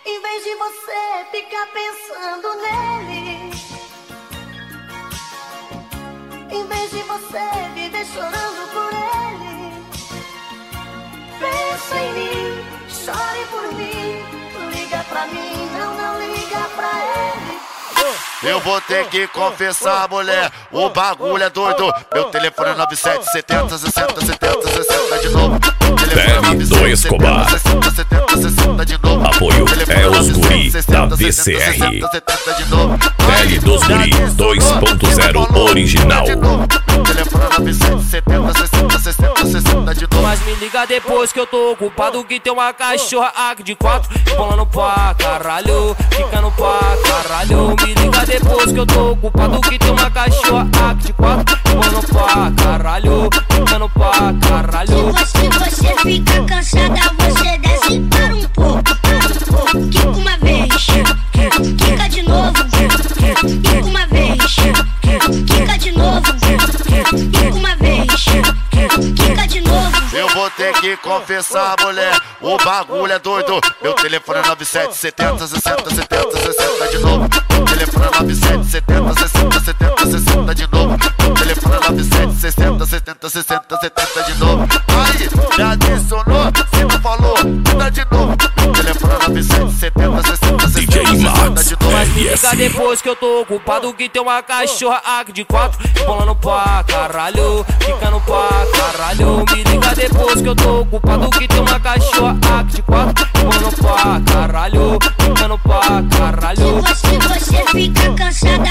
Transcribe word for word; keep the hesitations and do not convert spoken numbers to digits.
Em vez de você ficar pensando nele, em vez de você viver chorando por ele, pensa em mim, chore por mim, liga pra mim, não, não liga pra ele. Eu vou ter que confessar, mulher, o bagulho é doido. Meu telefone é nove sete setenta, sessenta, setenta, sessenta de novo. Deli do Escobar. Apoio é os guri da V C R. Deli dos guri dois ponto zero original. Mas me liga depois que eu tô ocupado, que tem uma cachorra aqui de quatro, bolando pra caralho, ficando pra caralho. Me liga depois que eu tô ocupado, que tem uma cachorra aqui de quatro, bolando pra caralho, ficando pra caralho. Se você fica cansada, você desce para um pouco, para um pouco. Quica uma vez, quica de novo, quica uma vez, quica de novo, quica uma vez, quica de novo. Eu vou ter que confessar, mulher, o bagulho é doido. Meu telefone é nove sete setenta, sessenta, setenta, sessenta de novo. Meu telefone é nove sete setenta, sessenta, setenta, sessenta de novo. Meu telefone é nove sete sessenta, setenta, sessenta, setenta de novo. Aí, me adicionou, se não falou, tá de novo. Meu telefone é nove sete setenta, sessenta, sessenta, sessenta de novo. Mas me liga depois que eu tô ocupado, que tem uma cachorra aqui de quatro, bolando pra caralho, ficando pra caralho. Me liga depois que eu tô ocupado, que tem uma cachorra aqui de quatro, bolando pra caralho, ficando pra caralho. Se você fica cansada,